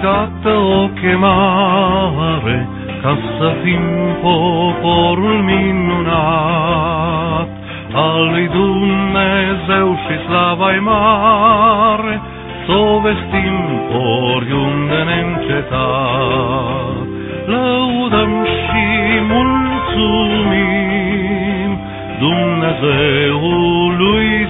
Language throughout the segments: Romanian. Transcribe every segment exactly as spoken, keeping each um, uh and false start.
dată o chemare ca să fim poporul minunat al lui Dumnezeu și slava-i mare, s-o vestim oriunde neîncetat. Lăudăm și mulțumim Dumnezeului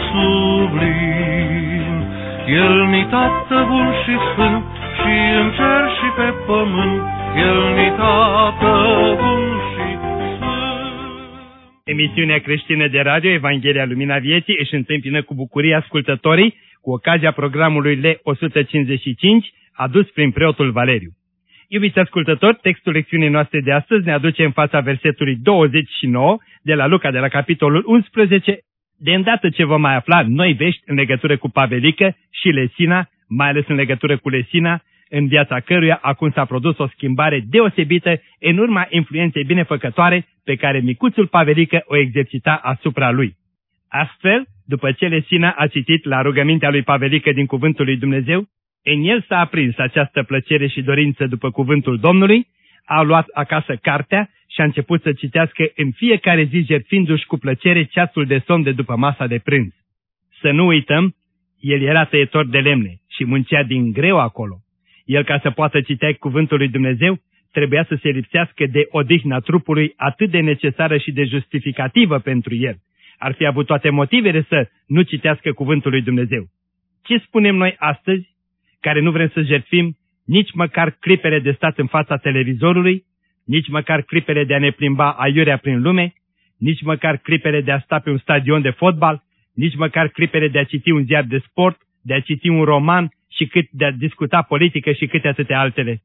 sublim. El-ni Tată bun și sfânt, și în cer și pe pământ, El-ni Tată bun și sfânt. Emisiunea creștină de radio Evanghelia Lumina Vieții își întâmpină cu bucurie ascultătorii cu ocazia programului L o sută cincizeci și cinci adus prin preotul Valeriu. Iubiți ascultători, textul lecțiunii noastre de astăzi ne aduce în fața versetului douăzeci și nouă de la Luca, de la capitolul unsprezece, de îndată ce vom mai afla noi vești în legătură cu Pavelică și Lesina, mai ales în legătură cu Lesina, în viața căruia acum s-a produs o schimbare deosebită în urma influenței binefăcătoare pe care micuțul Pavelică o exercita asupra lui. Astfel, după ce Lesina a citit la rugămintea lui Pavelică din cuvântul lui Dumnezeu, în el s-a aprins această plăcere și dorință după cuvântul Domnului, a luat acasă cartea și a început să citească în fiecare zi, jertfindu-și cu plăcere ceasul de somn de după masa de prânz. Să nu uităm, el era tăietor de lemne și muncea din greu acolo. El, ca să poată citea cuvântul lui Dumnezeu, trebuia să se lipsească de odihna trupului atât de necesară și de justificativă pentru el. Ar fi avut toate motivele să nu citească cuvântul lui Dumnezeu. Ce spunem noi astăzi, care nu vrem să jertfim nici măcar clipele de stat în fața televizorului, nici măcar clipele de a ne plimba aiurea prin lume, nici măcar clipele de a sta pe un stadion de fotbal, nici măcar clipele de a citi un ziar de sport, de a citi un roman și cât de a discuta politică și câte atâtea altele.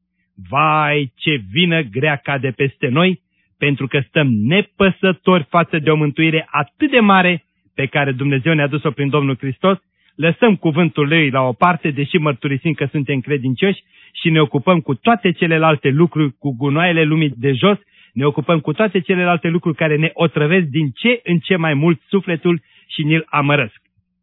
Vai, ce vină grea cade peste noi, pentru că stăm nepăsători față de o mântuire atât de mare pe care Dumnezeu ne-a dus-o prin Domnul Hristos, lăsăm cuvântul Lui la o parte, deși mărturisim că suntem credincioși, și ne ocupăm cu toate celelalte lucruri, cu gunoaiele lumii de jos, ne ocupăm cu toate celelalte lucruri care ne otrăvesc din ce în ce mai mult sufletul și ne-l amărăsc.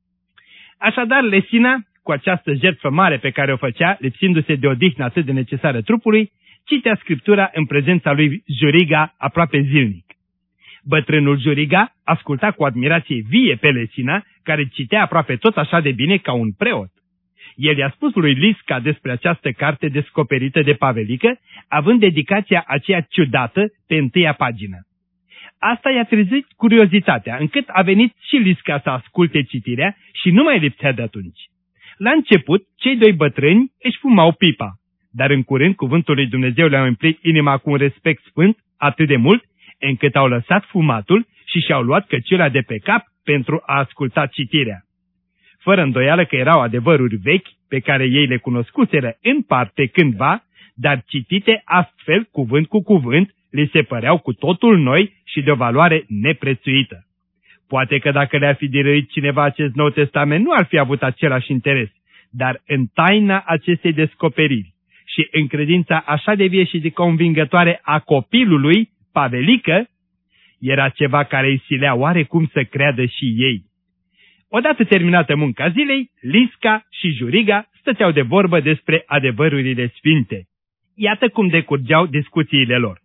Așadar, Lesina, cu această jertfă mare pe care o făcea, lipsindu-se de odihnă atât de necesară trupului, citea Scriptura în prezența lui Juriga aproape zilnic. Bătrânul Juriga asculta cu admirație vie pe Lesina, care citea aproape tot așa de bine ca un preot. El i-a spus lui Lisca despre această carte descoperită de Pavelică, având dedicația aceea ciudată pe întâia pagină. Asta i-a trezit curiozitatea, încât a venit și Lisca să asculte citirea și nu mai lipsea de atunci. La început, cei doi bătrâni își fumau pipa, dar în curând cuvântul lui Dumnezeu le-a umplut inima cu un respect sfânt atât de mult, încât au lăsat fumatul și și-au luat căciula de pe cap pentru a asculta citirea. Fără îndoială că erau adevăruri vechi pe care ei le cunoscuseră în parte cândva, dar citite astfel, cuvânt cu cuvânt, li se păreau cu totul noi și de o valoare neprețuită. Poate că dacă le-ar fi dirăit cineva acest Nou Testament, nu ar fi avut același interes, dar în taina acestei descoperiri și în credința așa de vie și de convingătoare a copilului, Pavelică, era ceva care îi silea oarecum să creadă și ei. Odată terminată munca zilei, Lisca și Juriga stăteau de vorbă despre adevărurile sfinte. Iată cum decurgeau discuțiile lor.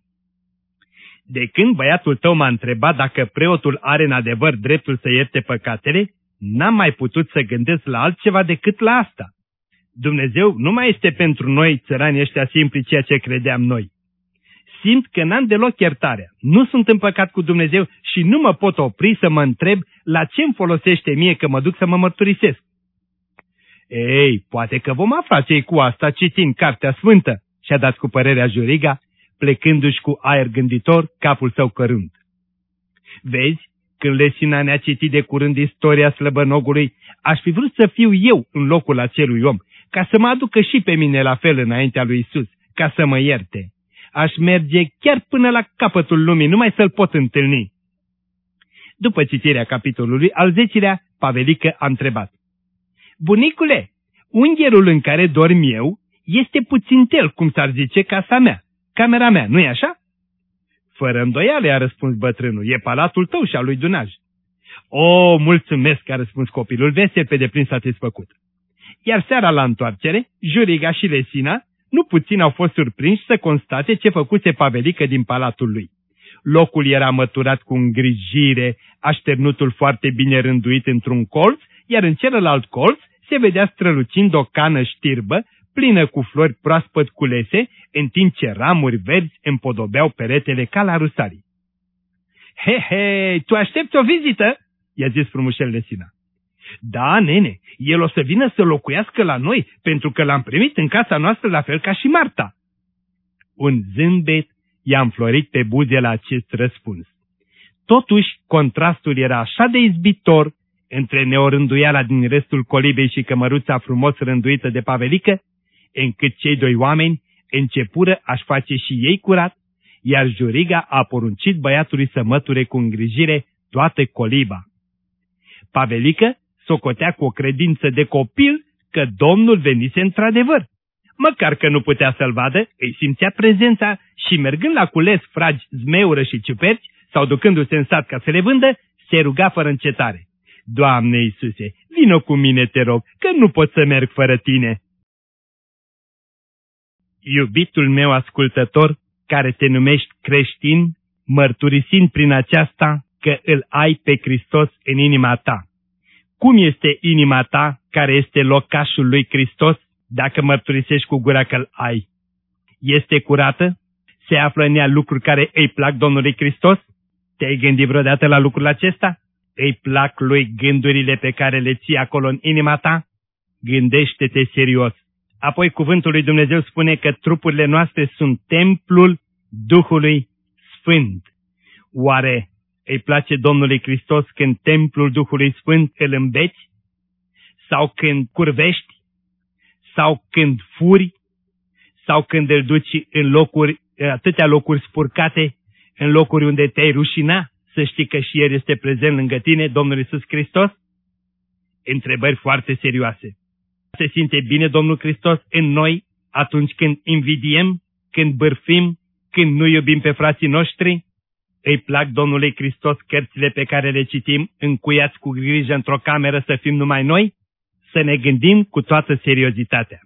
De când băiatul tău m-a întrebat dacă preotul are în adevăr dreptul să ierte păcatele, n-am mai putut să gândesc la altceva decât la asta. Dumnezeu nu mai este pentru noi, țăranii ăștia simpli, ceea ce credeam noi. Simt că n-am deloc iertarea, nu sunt în păcat cu Dumnezeu și nu mă pot opri să mă întreb la ce îmi folosește mie că mă duc să mă mărturisesc. Ei, poate că vom afla ce-i cu asta citind Cartea Sfântă, și-a dat cu părerea Juriga, plecându-și cu aer gânditor, capul său cărunt. Vezi, când Lesina ne-a citit de curând istoria slăbănogului, aș fi vrut să fiu eu în locul acelui om, ca să mă aducă și pe mine la fel înaintea lui Isus, ca să mă ierte. Aș merge chiar până la capătul lumii, numai să-l pot întâlni. După citirea capitolului al zecilea, Pavelică a întrebat: Bunicule, ungherul în care dorm eu este puțintel, cum s-ar zice, casa mea, camera mea, nu-i așa? Fără îndoială, a răspuns bătrânul, e palatul tău și al lui Dunaj. O, mulțumesc, a răspuns copilul vesel pe deplin satisfăcut. Iar seara la întoarcere, Juriga și Lesina nu puțin au fost surprinși să constate ce făcuse Pavelică din palatul lui. Locul era măturat cu îngrijire, așternutul foarte bine rânduit într-un colț, iar în celălalt colț se vedea strălucind o cană știrbă, plină cu flori proaspăt culese, în timp ce ramuri verzi împodobeau peretele ca la rusalii. He, he, tu aștepți o vizită?" i-a zis frumușel Lesina. Da, nene, el o să vină să locuiască la noi, pentru că l-am primit în casa noastră la fel ca și Marta." Un zâmbet i-a înflorit pe buze la acest răspuns. Totuși, contrastul era așa de izbitor între neorânduiala din restul colibei și cămăruța frumos rânduită de Pavelică, încât cei doi oameni începură a-și face și ei curat, iar Juriga a poruncit băiatului să măture cu îngrijire toată coliba. Pavelică socotea cu o credință de copil că Domnul venise într-adevăr. Măcar că nu putea să-l vadă, îi simțea prezența și mergând la cules fragi, zmeură și ciuperci, sau ducându-se în sat ca să le vândă, se ruga fără încetare. Doamne Iisuse, vino cu mine, te rog, că nu pot să merg fără tine. Iubitul meu ascultător, care te numești creștin, mărturisind prin aceasta că îl ai pe Hristos în inima ta. Cum este inima ta, care este locașul lui Hristos, dacă mărturisești cu gura că îl ai? Este curată? Se află în ea lucruri care îi plac Domnului Hristos? Te-ai gândit vreodată la lucrul acesta? Îi plac lui gândurile pe care le ții acolo în inima ta? Gândește-te serios. Apoi cuvântul lui Dumnezeu spune că trupurile noastre sunt templul Duhului Sfânt. Oare îi place Domnului Hristos când templul Duhului Sfânt îl îmbeți? Sau când curvești? Sau când furi? Sau când îl duci în locuri, atâtea locuri spurcate, în locuri unde te-ai rușina, să știi că și El este prezent lângă tine, Domnul Iisus Hristos? Întrebări foarte serioase. Se simte bine Domnul Hristos în noi atunci când invidiem, când bârfim, când nu iubim pe frații noștri? Îi plac Domnului Hristos cărțile pe care le citim încuiați cu grijă într-o cameră să fim numai noi? Să ne gândim cu toată seriozitatea.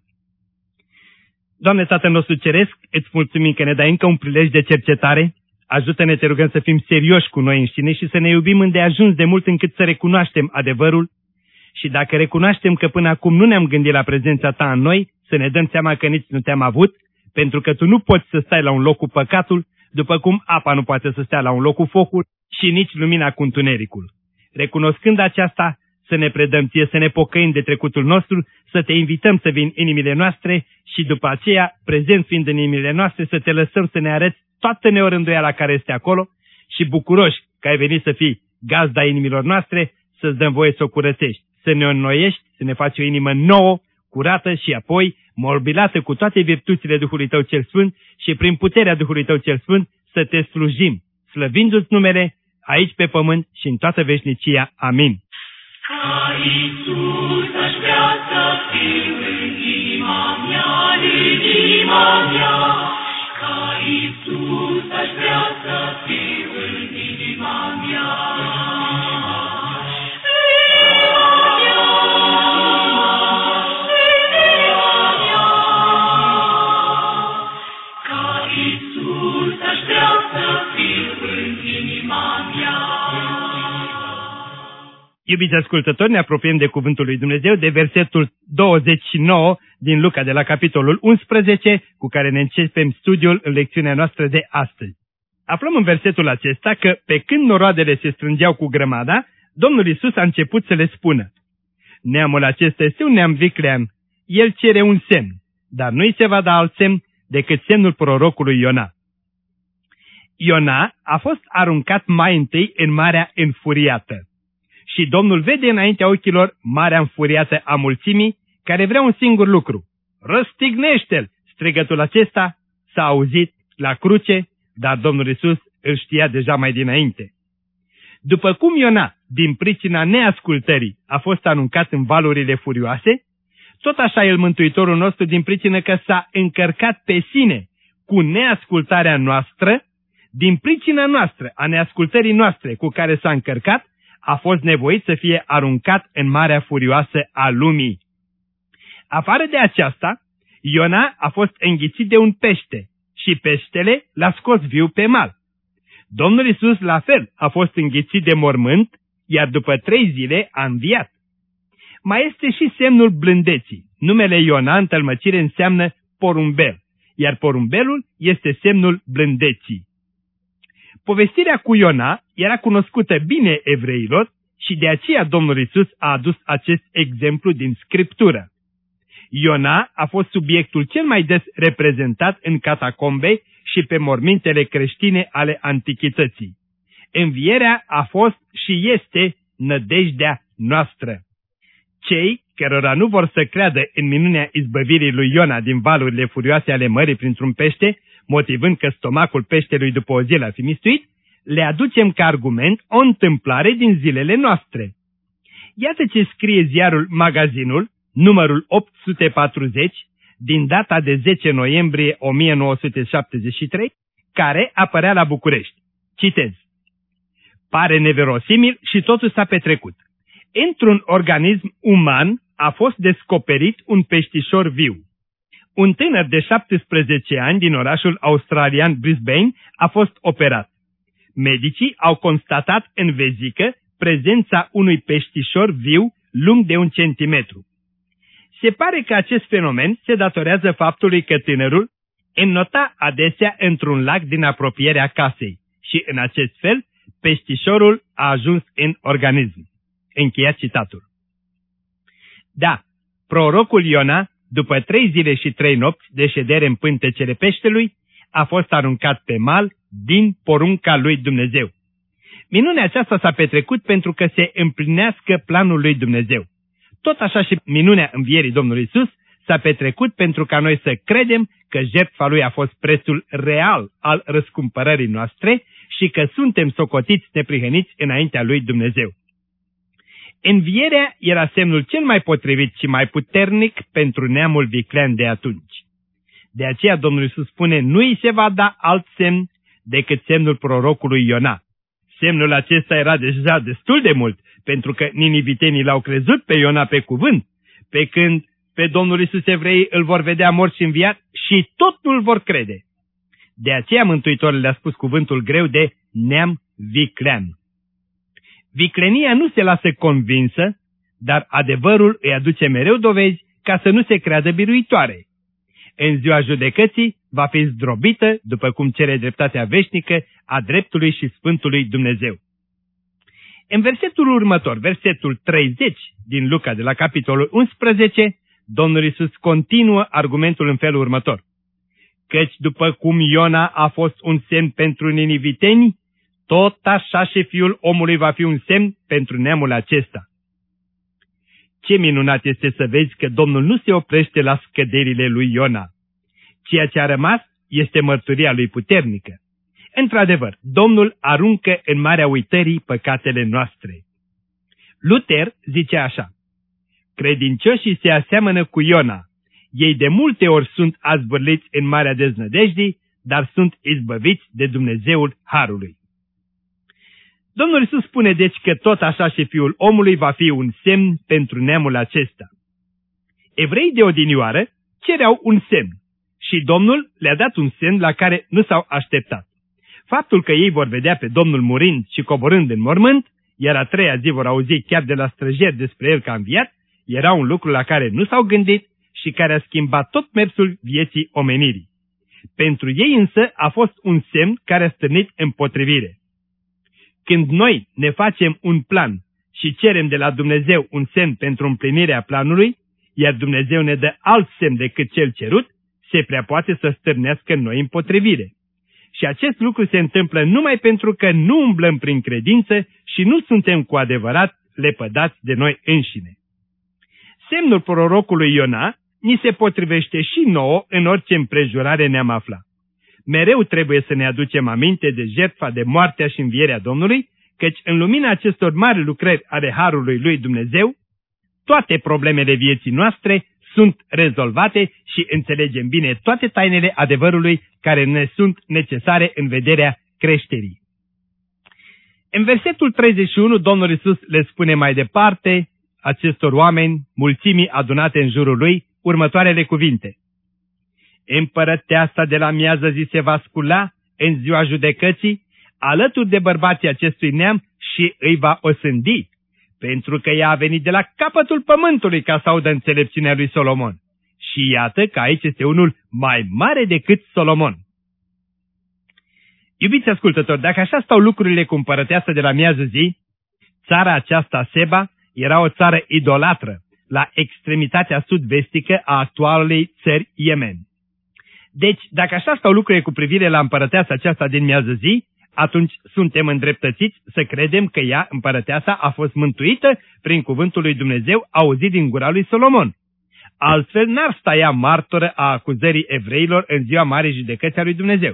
Doamne Tatăl nostru Ceresc, îți mulțumim că ne dai încă un prilej de cercetare. Ajută-ne, te rugăm, să fim serioși cu noi înșine și să ne iubim îndeajuns de mult încât să recunoaștem adevărul. Și dacă recunoaștem că până acum nu ne-am gândit la prezența ta în noi, să ne dăm seama că nici nu te-am avut, pentru că tu nu poți să stai la un loc cu păcatul, după cum apa nu poate să stea la un loc cu focul și nici lumina cu întunericul. Recunoscând aceasta, să ne predăm ție, să ne pocăim de trecutul nostru, să te invităm să vii în inimile noastre și după aceea, prezent fiind în inimile noastre, să te lăsăm să ne arăți toată neorânduiala care este acolo și bucuroși că ai venit să fii gazda inimilor noastre, să-ți dăm voie să o curățești, să ne înnoiești, să ne faci o inimă nouă, curată și apoi morbilată cu toate virtuțile Duhului Tău cel Sfânt și prin puterea Duhului Tău cel Sfânt să te slujim, slăvindu-ți numele aici pe pământ și în toată veșnicia. Amin. Ca Iisus aș vrea să fiu în inima mea, în inima mea. Ca Iisus aș vrea să fiu în inima mea. Ca Iisus aș vrea să fiu în inima mea. Iubiți ascultători, ne apropiem de Cuvântul lui Dumnezeu, de versetul douăzeci și nouă din Luca, de la capitolul unsprezece, cu care ne începem studiul în lecțiunea noastră de astăzi. Aflăm în versetul acesta că, pe când noroadele se strângeau cu grămada, Domnul Iisus a început să le spună: neamul acesta este un neam viclean, el cere un semn, dar nu-i se va da alt semn decât semnul prorocului Iona. Iona a fost aruncat mai întâi în marea înfuriată. Și Domnul vede înaintea ochilor marea înfuriată a mulțimii, care vrea un singur lucru: răstignește-l! Strigătul acesta s-a auzit la cruce, dar Domnul Iisus îl știa deja mai dinainte. După cum Iona, din pricina neascultării, a fost aruncat în valurile furioase, tot așa el, Mântuitorul nostru, din pricină că s-a încărcat pe sine cu neascultarea noastră, din pricina noastră, a neascultării noastre cu care s-a încărcat, a fost nevoit să fie aruncat în marea furioasă a lumii. Afară de aceasta, Iona a fost înghițit de un pește și peștele l-a scos viu pe mal. Domnul Iisus la fel a fost înghițit de mormânt, iar după trei zile a înviat. Mai este și semnul blândeții. Numele Iona în tălmăcire înseamnă porumbel, iar porumbelul este semnul blândeții. Povestirea cu Iona era cunoscută bine evreilor și de aceea Domnul Iisus a adus acest exemplu din Scriptură. Iona a fost subiectul cel mai des reprezentat în catacombe și pe mormintele creștine ale antichității. Învierea a fost și este nădejdea noastră. Cei cărora nu vor să creadă în minunea izbăvirii lui Iona din valurile furioase ale mării printr-un pește, motivând că stomacul peștelui după o zi l-a fi mistuit, le aducem ca argument o întâmplare din zilele noastre. Iată ce scrie ziarul Magazinul, numărul opt sute patruzeci, din data de zece noiembrie o mie nouă sute șaptezeci și trei, care apărea la București. Citez. Pare neverosimil și totul s-a petrecut. Într-un organism uman a fost descoperit un peștișor viu. Un tânăr de șaptesprezece ani din orașul australian Brisbane a fost operat. Medicii au constatat în vezică prezența unui peștișor viu lung de un centimetru. Se pare că acest fenomen se datorează faptului că tânărul înnota adesea într-un lac din apropierea casei și în acest fel peștișorul a ajuns în organism. Încheiat citatul. Da, prorocul Iona, după trei zile și trei nopți de ședere în pântecele peștelui, a fost aruncat pe mal din porunca lui Dumnezeu. Minunea aceasta s-a petrecut pentru că se împlinească planul lui Dumnezeu. Tot așa și minunea învierii Domnului Iisus s-a petrecut pentru ca noi să credem că jertfa lui a fost prețul real al răscumpărării noastre și că suntem socotiți neprihăniți înaintea lui Dumnezeu. Învierea era semnul cel mai potrivit și mai puternic pentru neamul viclean de atunci. De aceea Domnul Iisus spune, nu îi se va da alt semn decât semnul prorocului Iona. Semnul acesta era deja destul de mult, pentru că ninivitenii l-au crezut pe Iona pe cuvânt, pe când pe Domnul Iisus evreii îl vor vedea mort și înviat și tot nu-l vor crede. De aceea Mântuitorul le-a spus cuvântul greu de neam viclean. Viclenia nu se lasă convinsă, dar adevărul îi aduce mereu dovezi ca să nu se creadă biruitoare. În ziua judecății va fi zdrobită, după cum cere dreptatea veșnică a dreptului și sfântului Dumnezeu. În versetul următor, versetul treizeci din Luca de la capitolul unsprezece, Domnul Iisus continuă argumentul în felul următor. Căci după cum Iona a fost un semn pentru niniviteni, tot așa și Fiul omului va fi un semn pentru neamul acesta. Ce minunat este să vezi că Domnul nu se oprește la scăderile lui Iona. Ceea ce a rămas este mărturia lui puternică. Într-adevăr, Domnul aruncă în marea uitării păcatele noastre. Luther zice așa, credincioșii se aseamănă cu Iona. Ei de multe ori sunt azvârliți în marea deznădejdii, dar sunt izbăviți de Dumnezeul Harului. Domnul Iisus spune deci că tot așa și Fiul omului va fi un semn pentru neamul acesta. Evreii de odinioară cereau un semn și Domnul le-a dat un semn la care nu s-au așteptat. Faptul că ei vor vedea pe Domnul murind și coborând în mormânt, iar a treia zi vor auzi chiar de la străjeri despre el că a înviat, era un lucru la care nu s-au gândit și care a schimbat tot mersul vieții omenirii. Pentru ei însă a fost un semn care a stârnit împotrivire. Când noi ne facem un plan și cerem de la Dumnezeu un semn pentru împlinirea planului, iar Dumnezeu ne dă alt semn decât cel cerut, se prea poate să stârnească în noi împotrivire. Și acest lucru se întâmplă numai pentru că nu umblăm prin credință și nu suntem cu adevărat lepădați de noi înșine. Semnul prorocului Iona ni se potrivește și nouă în orice împrejurare ne-am aflat. Mereu trebuie să ne aducem aminte de jertfa de moartea și învierea Domnului, căci în lumina acestor mari lucrări ale Harului lui Dumnezeu, toate problemele vieții noastre sunt rezolvate și înțelegem bine toate tainele adevărului care ne sunt necesare în vederea creșterii. În versetul treizeci și unu, Domnul Iisus le spune mai departe acestor oameni, mulțimii adunate în jurul lui, următoarele cuvinte. Împărăteasa de la miază zi se va scula în ziua judecății, alături de bărbații acestui neam și îi va osândi, pentru că ea a venit de la capătul pământului ca să audă înțelepciunea lui Solomon. Și iată că aici este unul mai mare decât Solomon. Iubiți ascultători, dacă așa stau lucrurile cu împărăteasa de la miază zi, țara aceasta, Seba, era o țară idolatră, la extremitatea sud-vestică a actualei țări Yemen. Deci, dacă așa stau lucrurile cu privire la împărăteasa aceasta din miază zi, atunci suntem îndreptățiți să credem că ea, împărăteasa, a fost mântuită prin cuvântul lui Dumnezeu auzit din gura lui Solomon. Altfel n-ar sta ea martoră a acuzării evreilor în ziua Marii Judecăți a lui Dumnezeu.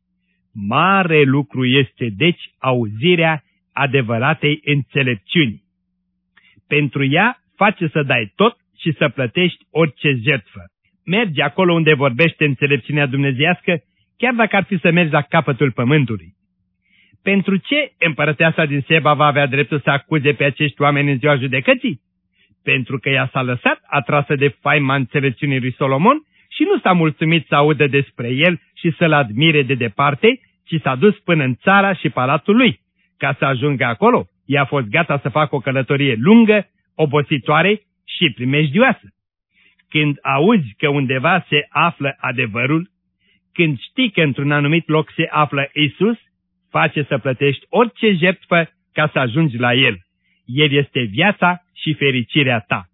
Mare lucru este, deci, auzirea adevăratei înțelepciuni. Pentru ea face să dai tot și să plătești orice jertfă. Mergi acolo unde vorbește înțelepciunea dumnezeiască, chiar dacă ar fi să mergi la capătul pământului. Pentru ce împărăteasa din Seba va avea dreptul să acuze pe acești oameni în ziua judecății? Pentru că ea s-a lăsat atrasă de faima înțelepciunii lui Solomon și nu s-a mulțumit să audă despre el și să-l admire de departe, ci s-a dus până în țara și palatul lui. Ca să ajungă acolo, ea a fost gata să facă o călătorie lungă, obositoare și primejdioasă. Când auzi că undeva se află adevărul, când știi că într-un anumit loc se află Isus, face să plătești orice jertfă ca să ajungi la El. El este viața și fericirea ta.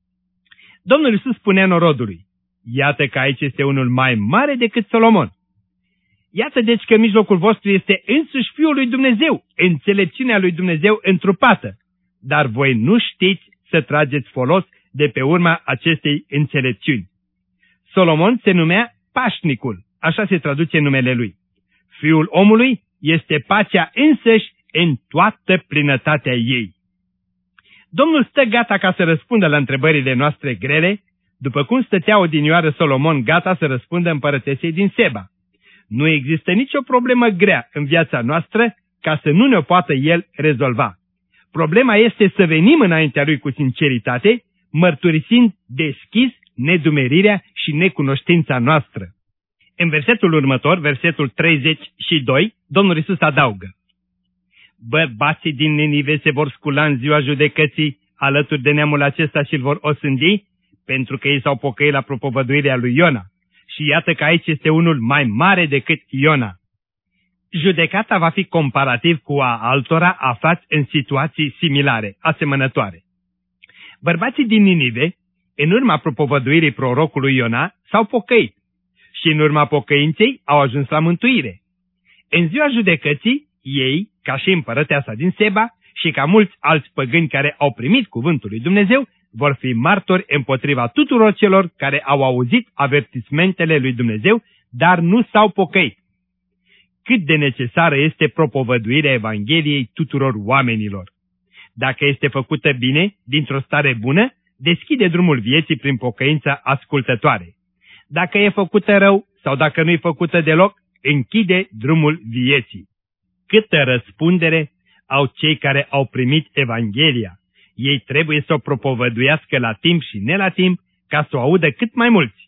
Domnul Iisus spunea norodului, iată că aici este unul mai mare decât Solomon. Iată deci că în mijlocul vostru este însuși Fiul lui Dumnezeu, înțelepciunea lui Dumnezeu întrupată, dar voi nu știți să trageți folos de pe urma acestei înțelepciuni. Solomon se numea Pașnicul, așa se traduce numele lui. Fiul omului este pacea însăși în toată plinătatea ei. Domnul stă gata ca să răspundă la întrebările noastre grele, după cum stătea odinioară Solomon gata să răspundă împărătesei din Seba. Nu există nicio problemă grea în viața noastră ca să nu ne-o poată El rezolva. Problema este să venim înaintea Lui cu sinceritate, mărturisind deschis nedumerirea și necunoștința noastră. În versetul următor, versetul treizeci și doi, Domnul Iisus adaugă: bărbații din Ninive se vor scula în ziua judecății alături de neamul acesta și îl vor osândi, pentru că ei s-au pocăit la propovăduirea lui Iona. Și iată că aici este unul mai mare decât Iona. Judecata va fi comparativ cu a altora aflați în situații similare, asemănătoare. Bărbații din Ninive, în urma propovăduirii prorocului Iona, s-au pocăit și în urma pocăinței au ajuns la mântuire. În ziua judecății, ei, ca și împărăteasa din Seba și ca mulți alți păgâni care au primit cuvântul lui Dumnezeu, vor fi martori împotriva tuturor celor care au auzit avertismentele lui Dumnezeu, dar nu s-au pocăit. Cât de necesară este propovăduirea Evangheliei tuturor oamenilor. Dacă este făcută bine, dintr-o stare bună, deschide drumul vieții prin pocăința ascultătoare. Dacă e făcută rău sau dacă nu e făcută deloc, închide drumul vieții. Câtă răspundere au cei care au primit Evanghelia. Ei trebuie să o propovăduiască la timp și ne la timp, ca să o audă cât mai mulți.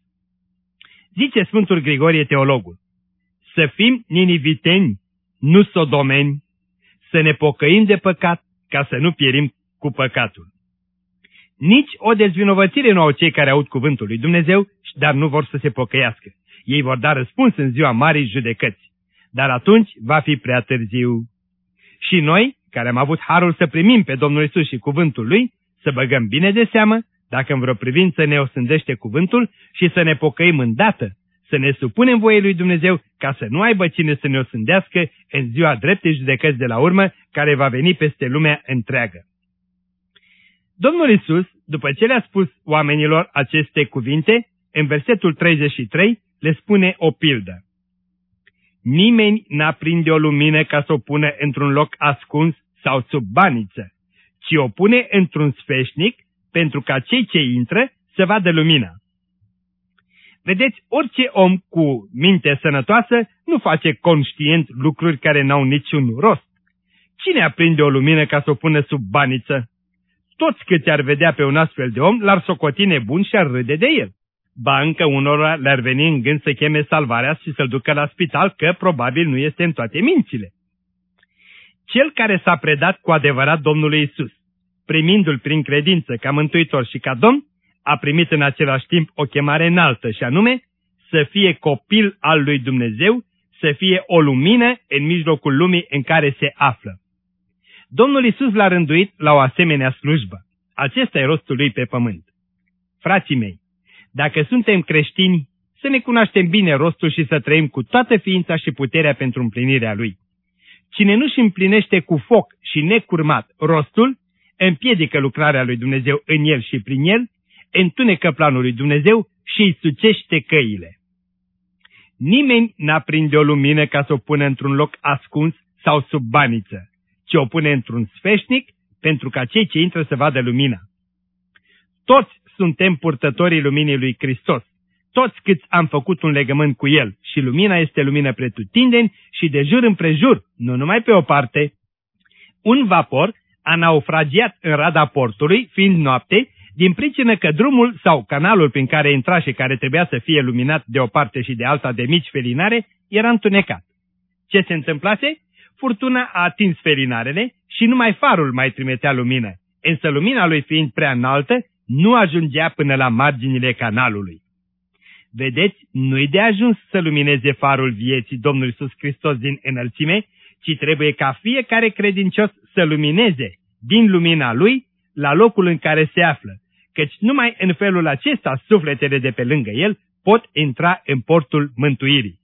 Zice Sfântul Grigorie Teologul: să fim niniviteni, nu sodomeni, să ne pocăim de păcat, ca să nu pierim cu păcatul. Nici o dezvinovățire nu au cei care aud cuvântul lui Dumnezeu, dar nu vor să se pocăiască. Ei vor da răspuns în ziua Marii Judecăți, dar atunci va fi prea târziu. Și noi, care am avut harul să primim pe Domnul Iisus și cuvântul Lui, să băgăm bine de seamă, dacă în vreo privință ne osândește cuvântul, și să ne pocăim îndată, să ne supunem voiei lui Dumnezeu, ca să nu aibă cine să ne osândească în ziua dreptei judecăți de la urmă, care va veni peste lumea întreagă. Domnul Iisus, după ce le-a spus oamenilor aceste cuvinte, în versetul treizeci și trei le spune o pildă. Nimeni n-aprinde o lumină ca să o pună într-un loc ascuns sau sub baniță, ci o pune într-un sfeșnic, pentru ca cei ce intră să vadă lumina. Vedeți, orice om cu minte sănătoasă nu face conștient lucruri care n-au niciun rost. Cine aprinde o lumină ca să o pună sub baniță? Toți câți ar vedea pe un astfel de om l-ar socoti nebun și ar râde de el. Ba încă unora le-ar veni în gând să cheme salvarea și să-l ducă la spital, că probabil nu este în toate mințile. Cel care s-a predat cu adevărat Domnului Isus, primindu-l prin credință ca mântuitor și ca Domn, a primit în același timp o chemare înaltă, și anume să fie copil al lui Dumnezeu, să fie o lumină în mijlocul lumii în care se află. Domnul Isus l-a rânduit la o asemenea slujbă. Acesta e rostul lui pe pământ. Frații mei, dacă suntem creștini, să ne cunoaștem bine rostul și să trăim cu toată ființa și puterea pentru împlinirea lui. Cine nu-și împlinește cu foc și necurmat rostul, împiedică lucrarea lui Dumnezeu în el și prin el, întunecă planul lui Dumnezeu și îi sucește căile. Nimeni n-aprinde o lumină ca să o pună într-un loc ascuns sau sub baniță, ci o pune într-un sfeșnic pentru ca cei ce intră să vadă lumina. Toți suntem purtătorii luminii lui Hristos, toți câți am făcut un legământ cu El, și lumina este lumină pretutindeni și de jur împrejur, nu numai pe o parte. Un vapor a naufragiat în rada portului, fiind noapte, din pricină că drumul sau canalul prin care intra și care trebuia să fie luminat de o parte și de alta de mici felinare, era întunecat. Ce se întâmplase? Furtuna a atins felinarele și numai farul mai trimitea lumină, însă lumina lui fiind prea înaltă, nu ajungea până la marginile canalului. Vedeți, nu-i de ajuns să lumineze farul vieții Domnului Iisus Hristos din înălțime, ci trebuie ca fiecare credincios să lumineze din lumina lui la locul în care se află, căci numai în felul acesta sufletele de pe lângă el pot intra în portul mântuirii.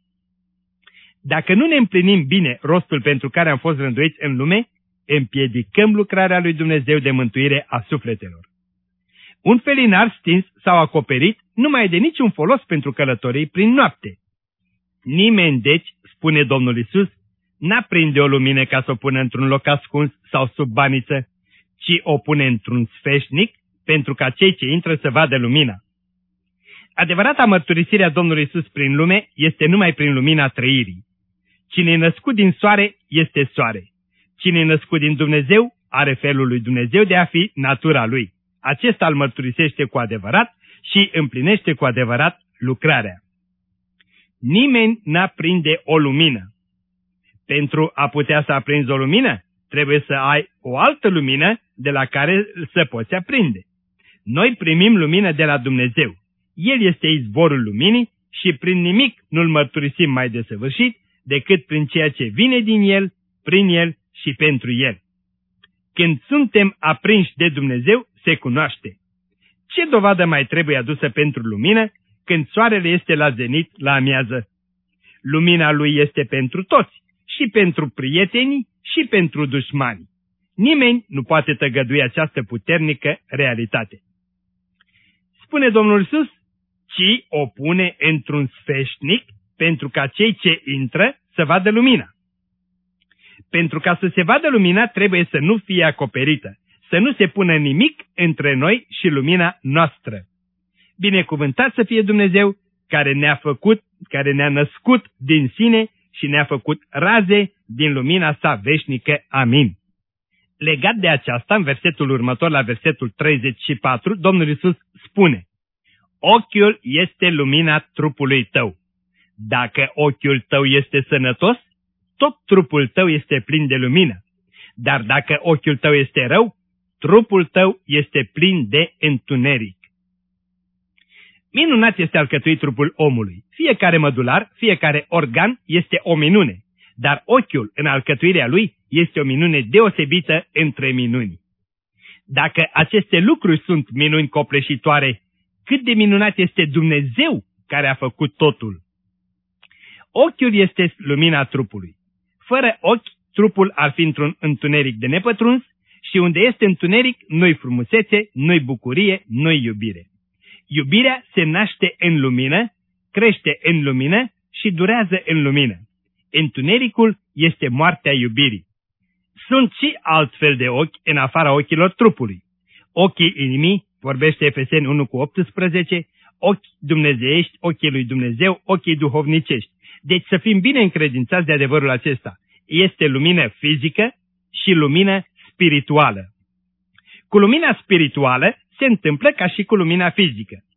Dacă nu ne împlinim bine rostul pentru care am fost rânduiți în lume, împiedicăm lucrarea lui Dumnezeu de mântuire a sufletelor. Un felinar stins sau acoperit nu mai e de niciun folos pentru călătorii prin noapte. Nimeni, deci, spune Domnul Iisus, n-aprinde o lumină ca să o pună într-un loc ascuns sau sub baniță, ci o pune într-un sfeșnic pentru ca cei ce intră să vadă lumina. Adevărata mărturisire a Domnului Iisus prin lume este numai prin lumina trăirii. Cine e născut din soare este soare. Cine e născut din Dumnezeu are felul lui Dumnezeu de a fi natura lui. Acesta îl mărturisește cu adevărat și împlinește cu adevărat lucrarea. Nimeni n-aprinde o lumină. Pentru a putea să aprinzi o lumină, trebuie să ai o altă lumină de la care să poți aprinde. Noi primim lumină de la Dumnezeu. El este izvorul luminii și prin nimic nu-L mărturisim mai desăvârșit decât prin ceea ce vine din El, prin El și pentru El. Când suntem aprinși de Dumnezeu, se cunoaște. Ce dovadă mai trebuie adusă pentru lumină când soarele este la zenit la amiază? Lumina lui este pentru toți, și pentru prietenii și pentru dușmani. Nimeni nu poate tăgădui această puternică realitate. Spune Domnul Iisus, ci o pune într-un sfeșnic pentru ca cei ce intră să vadă lumina. Pentru ca să se vadă lumina trebuie să nu fie acoperită, să nu se pună nimic între noi și lumina noastră. Binecuvântat să fie Dumnezeu care ne-a făcut, care ne-a născut din sine și ne-a făcut raze din lumina sa veșnică. Amin. Legat de aceasta, în versetul următor, la versetul treizeci și patru, Domnul Iisus spune: ochiul este lumina trupului tău. Dacă ochiul tău este sănătos, tot trupul tău este plin de lumină. Dar dacă ochiul tău este rău, trupul tău este plin de întuneric. Minunat este alcătuit trupul omului. Fiecare mădular, fiecare organ este o minune, dar ochiul în alcătuirea lui este o minune deosebită între minuni. Dacă aceste lucruri sunt minuni copleșitoare, cât de minunat este Dumnezeu care a făcut totul! Ochiul este lumina trupului. Fără ochi, trupul ar fi într-un întuneric de nepătruns și unde este întuneric, nu-i frumusețe, nu-i bucurie, nu-i iubire. Iubirea se naște în lumină, crește în lumină și durează în lumină. Întunericul este moartea iubirii. Sunt și altfel de ochi în afara ochilor trupului. Ochii inimii, vorbește Efeseni unu cu optsprezece, ochi dumnezeiești, ochii lui Dumnezeu, ochii duhovnicești. Deci să fim bine încredințați de adevărul acesta. Este lumină fizică și lumină spirituală. Cu lumina spirituală se întâmplă ca și cu lumina fizică.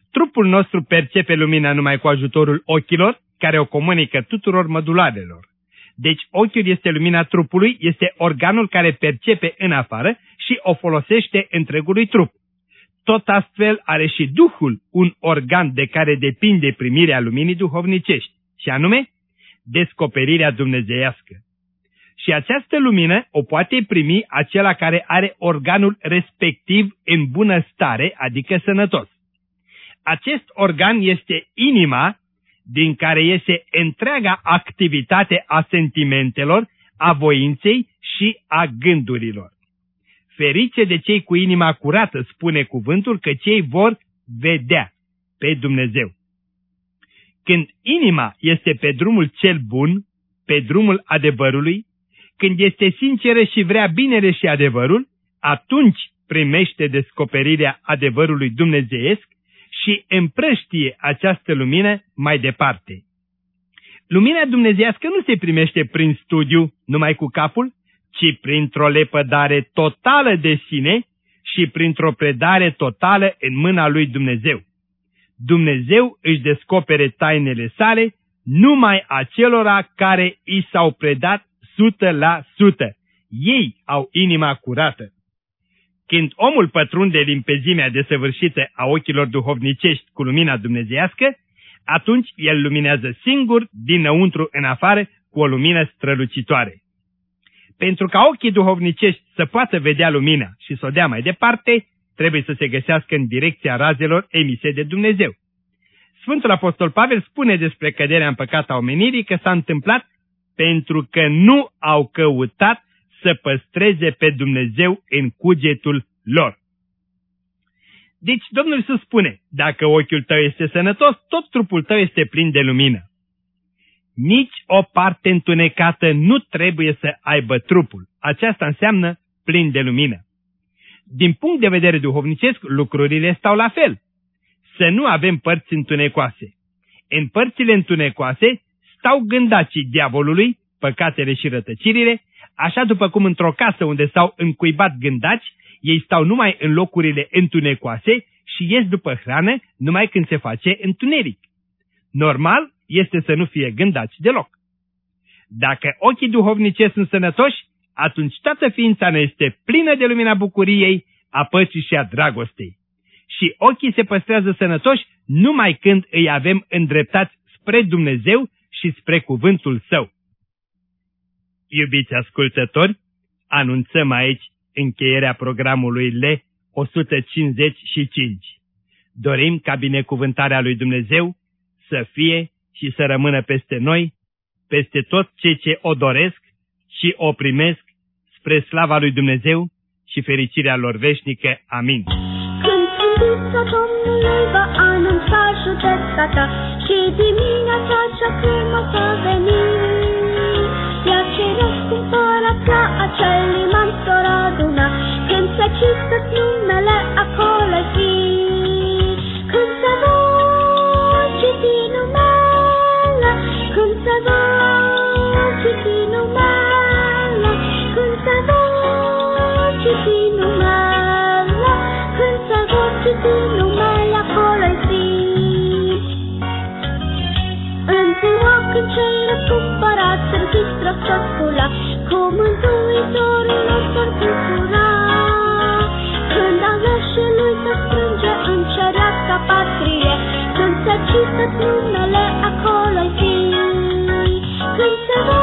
Trupul nostru percepe lumina numai cu ajutorul ochilor, care o comunică tuturor mădularelor. Deci ochiul este lumina trupului, este organul care percepe în afară și o folosește întregului trup. Tot astfel are și Duhul un organ de care depinde primirea luminii duhovnicești, și anume descoperirea dumnezeiască. Și această lumină o poate primi acela care are organul respectiv în bună stare, adică sănătos. Acest organ este inima, din care iese întreaga activitate a sentimentelor, a voinței și a gândurilor. Ferice de cei cu inima curată, spune cuvântul, că cei vor vedea pe Dumnezeu. Când inima este pe drumul cel bun, pe drumul adevărului, când este sinceră și vrea binele și adevărul, atunci primește descoperirea adevărului dumnezeiesc și împrăștie această lumină mai departe. Lumina dumnezeiască nu se primește prin studiu numai cu capul, ci printr-o lepădare totală de sine și printr-o predare totală în mâna lui Dumnezeu. Dumnezeu își descopere tainele sale numai acelora care i s-au predat sută la sută. Ei au inima curată. Când omul pătrunde limpezimea desăvârșită a ochilor duhovnicești cu lumina dumnezeiască, atunci el luminează singur, dinăuntru în afară, cu o lumină strălucitoare. Pentru ca ochii duhovnicești să poată vedea lumina și să o dea mai departe, trebuie să se găsească în direcția razelor emise de Dumnezeu. Sfântul Apostol Pavel spune despre căderea în păcat a omenirii că s-a întâmplat pentru că nu au căutat să păstreze pe Dumnezeu în cugetul lor. Deci Domnul Iisus spune, dacă ochiul tău este sănătos, tot trupul tău este plin de lumină. Nici o parte întunecată nu trebuie să aibă trupul. Aceasta înseamnă plin de lumină. Din punct de vedere duhovnicesc, lucrurile stau la fel. Să nu avem părți întunecoase. În părțile întunecoase stau gândacii diavolului, păcatele și rătăcirile, așa după cum într-o casă unde s-au încuibat gândaci, ei stau numai în locurile întunecoase și ies după hrană numai când se face întuneric. Normal este să nu fie gândaci deloc. Dacă ochii duhovnicești sunt sănătoși, atunci toată ființa ne este plină de lumina bucuriei, a păcii și a dragostei. Și ochii se păstrează sănătoși numai când îi avem îndreptați spre Dumnezeu și spre cuvântul Său. Iubiți ascultători, anunțăm aici încheierea programului L o sută cincizeci și cinci. Dorim ca binecuvântarea lui Dumnezeu să fie și să rămână peste noi, peste tot cei ce o doresc și o primesc, spre slava lui Dumnezeu și fericirea lor veșnică. Amin. Când trâmbița Domnului va anunța judecata și dimineața cea când o să veni, iar cei răscumpărați la acel liman s-or aduna, când se cită numele acolo fi, când se vor citi numele, când se vor citi numele, când se vor citi numele, când se vor citi numele acolo fi. În ziua când cei răscumpărați se înregistră tot scula, cu Mântuitorul lor s-or bucura, când aleșii lui se strânge în cerească patrie, când se cită numele acolo fi, când se va